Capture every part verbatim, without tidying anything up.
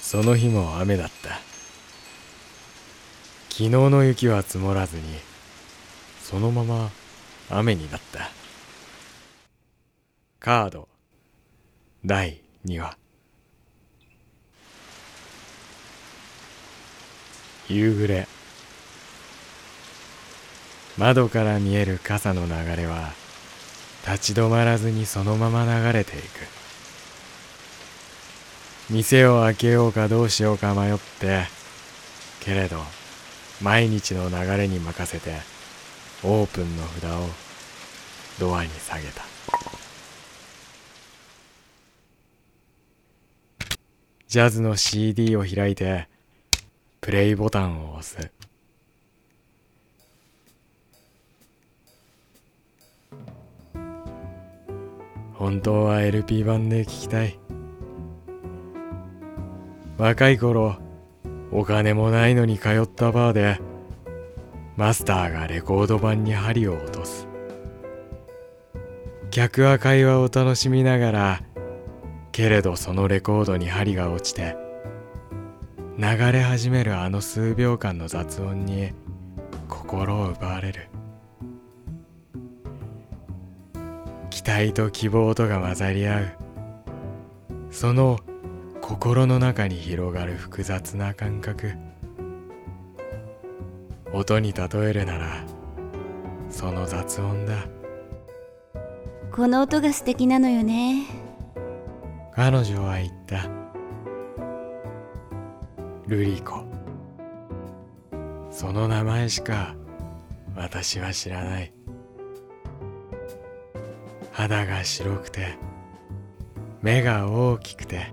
その日も雨だった。昨日の雪は積もらずに、そのまま雨になった。カードだいにわ。夕暮れ。窓から見える傘の流れは立ち止まらずにそのまま流れていく。店を開けようかどうしようか迷って、けれど毎日の流れに任せてオープンの札をドアに下げた。ジャズの シーディー を開いてプレイボタンを押す。本当は エルピー 版で聴きたい。若い頃お金もないのに通ったバーでマスターがレコード盤に針を落とす。客は会話を楽しみながら、けれどそのレコードに針が落ちて流れ始めるあの数秒間の雑音に心を奪われる。期待と希望とが混ざり合う、その心の中に広がる複雑な感覚。音に例えるならその雑音だ。 この音が素敵なのよね。 彼女は言った。ルリコ。その名前しか私は知らない。肌が白くて目が大きくて、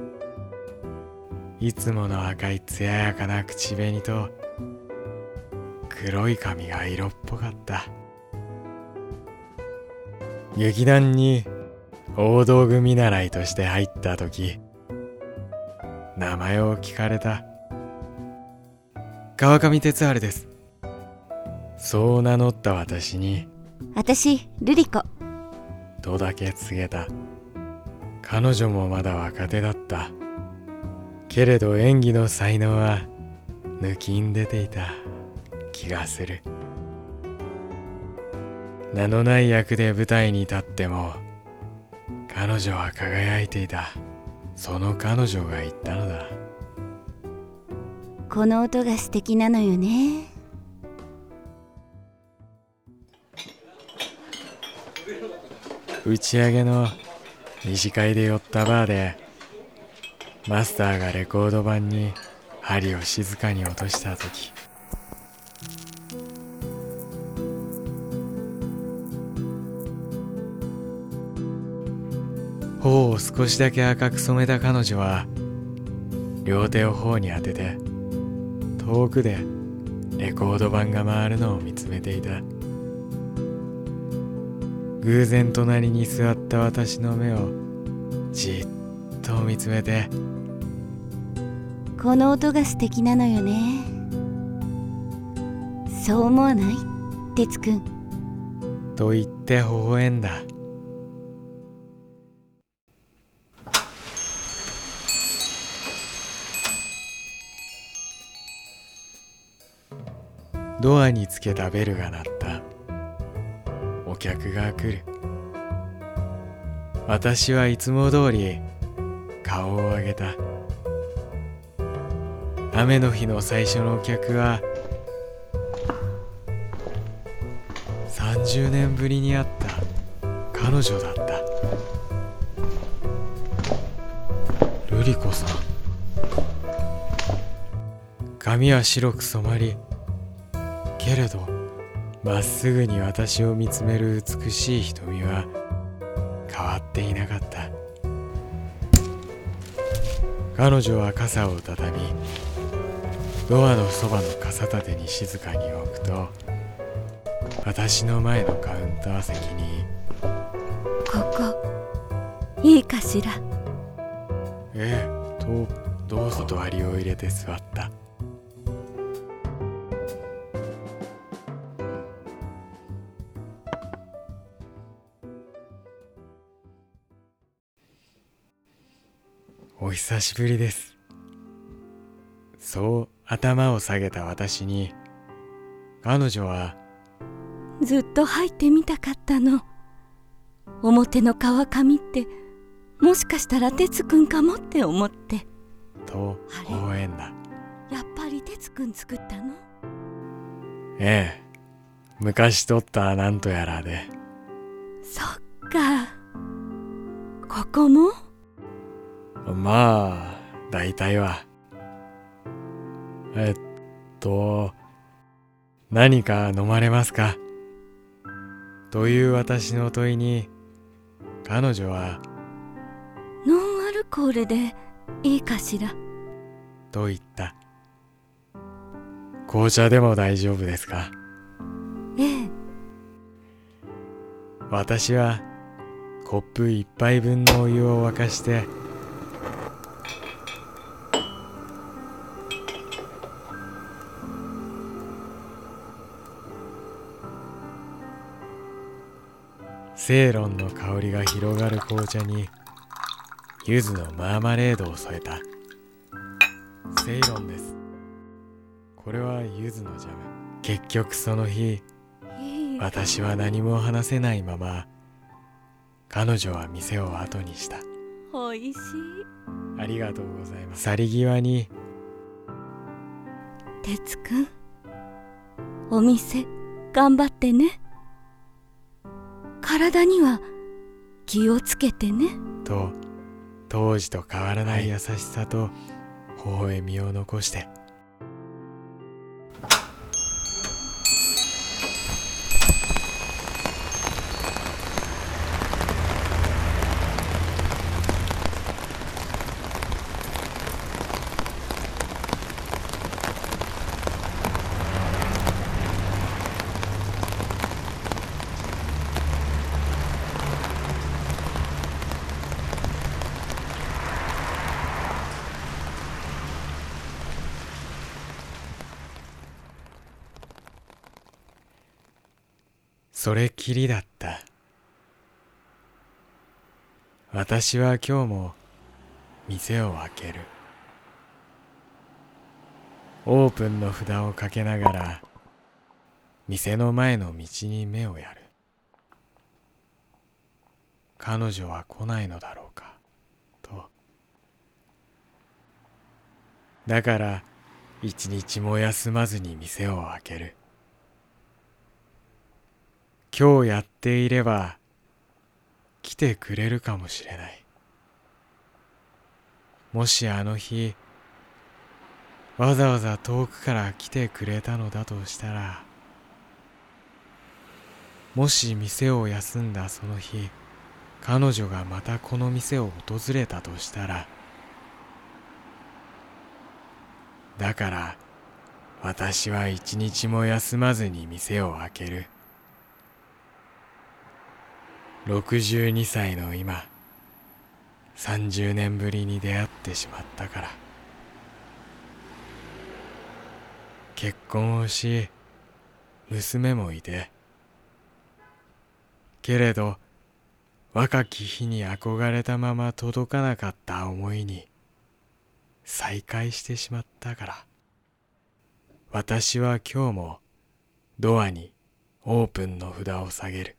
いつもの赤い艶やかな口紅と黒い髪が色っぽかった。劇団に大道具見習いとして入った時、名前を聞かれた。川上哲治です。そう名乗った私に、 私ルリコとだけ告げた。彼女もまだ若手だった。けれど演技の才能は抜きん出ていた気がする。名のない役で舞台に立っても彼女は輝いていた。その彼女が言ったのだ。 この音が素敵なのよね。 打ち上げの二次会で寄ったバーでマスターがレコード盤に針を静かに落とした時、頬を少しだけ赤く染めた彼女は両手を頬に当てて遠くでレコード盤が回るのを見つめていた。偶然隣に座った私の目をじっと見つめて、 この音が素敵なのよね。そう思わない？哲くん。 と言って微笑んだ。ドアにつけたベルが鳴った。お客が来る。私はいつも通り顔を上げた。雨の日の最初のお客はさんじゅうねんぶりに会った彼女だった。ルリコさん。髪は白く染まり、けれどまっすぐに私を見つめる美しい瞳は変わっていなかった。彼女は傘を畳み、ドアのそばの傘立てに静かに置くと、私の前のカウンター席に、 ここいいかしら。 ええ、とどうぞ断りを入れて座った。お久しぶりです、 そう頭を下げた私に、彼女は、 ずっと入ってみたかったの。表の川上ってもしかしたら哲くんかもって思って。 と微笑んだ。 やっぱり哲くん作ったの？ ええ、昔取ったなんとやらで。 そっか。ここも？ まあ大体は。えっと何か飲まれますかという私の問いに、彼女は、 ノンアルコールでいいかしらと言った。紅茶でも大丈夫ですか？ ええ。 私はコップ一杯分のお湯を沸かして、セイロンの香りが広がる紅茶に柚子のマーマレードを添えた。セイロンです。これは柚子のジャム。結局その日、私は何も話せないまま、彼女は店を後にした。 おいしい。 ありがとうございます。去り際に、 哲くん、お店頑張ってね。体には気をつけてね。 と、当時と変わらない優しさと微笑みを残して。それきりだった。私は今日も店を開ける。オープンの札をかけながら店の前の道に目をやる。彼女は来ないのだろうかと。だから一日も休まずに店を開ける。今日やっていれば来てくれるかもしれない。もしあの日わざわざ遠くから来てくれたのだとしたら、もし店を休んだその日、彼女がまたこの店を訪れたとしたら、だから私は一日も休まずに店を開ける。ろくじゅうにさいの今、さんじゅうねんぶりに出会ってしまったから。結婚をし、娘もいて、けれど若き日に憧れたまま届かなかった思いに再会してしまったから、私は今日もドアにオープンの札を下げる。